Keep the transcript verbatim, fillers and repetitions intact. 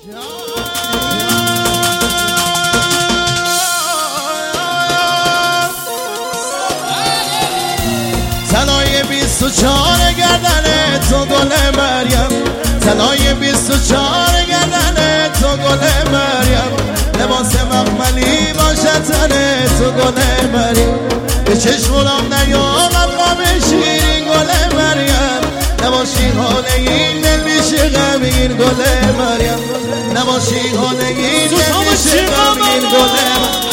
تنای بیست و چهار گردن تو گل مریم، تنای بیست و چهار گردن تو گل مریم، لباس مخملی باشد تن تو گل مریم، به چشمونم نیامد غم شیرین گل مریم، نباشی حال این دل میشه غمگین گل مریم، نباشی حال این دل میشه غمگین گل مریم.